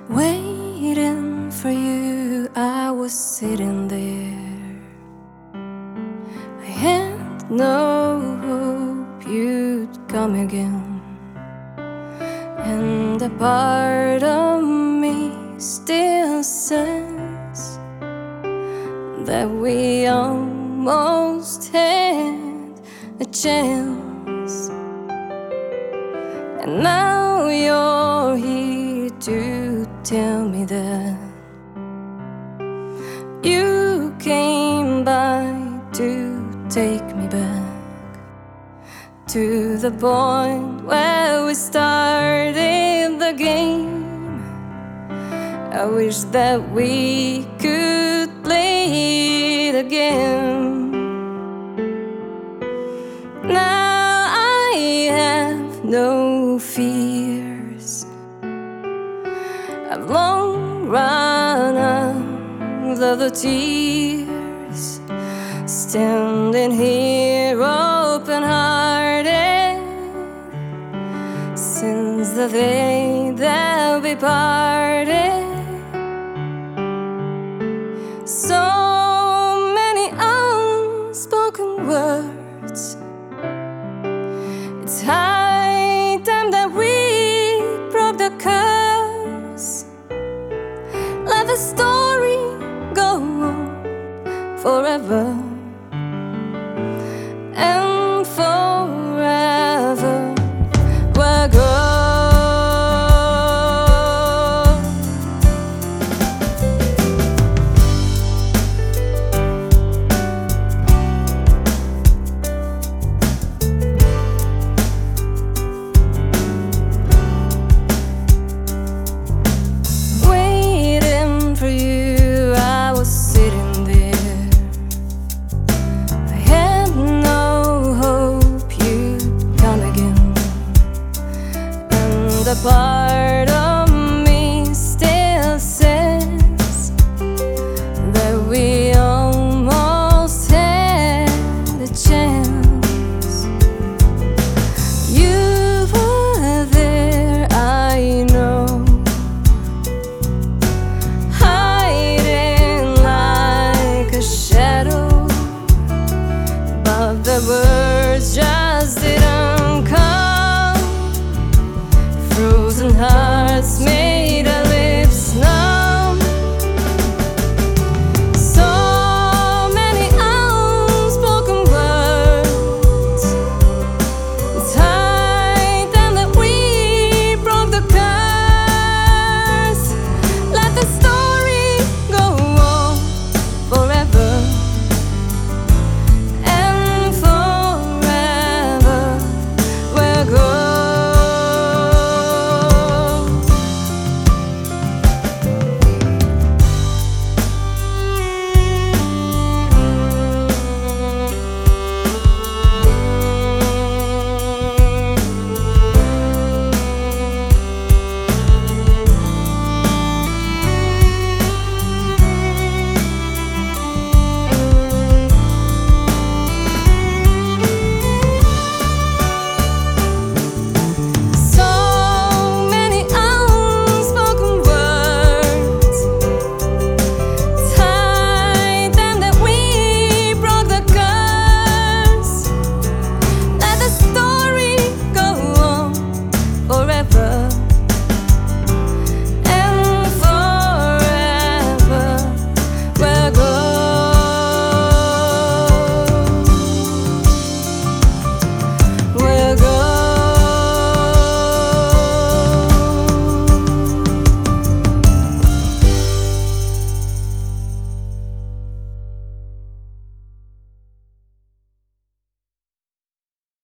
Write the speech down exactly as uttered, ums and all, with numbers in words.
Waiting for you, I was sitting there. I had no hope you'd come again, and a part of me still says that we almost had a chance. And now you're here to tell me that you came by to take me back to the point where we started the game. I wish that we could play it again. Now I have no fears. I've long run out of the tears, standing here open-hearted since the day that we parted. So many unspoken words. It's high time that we broke the curse. Let the story go on forever.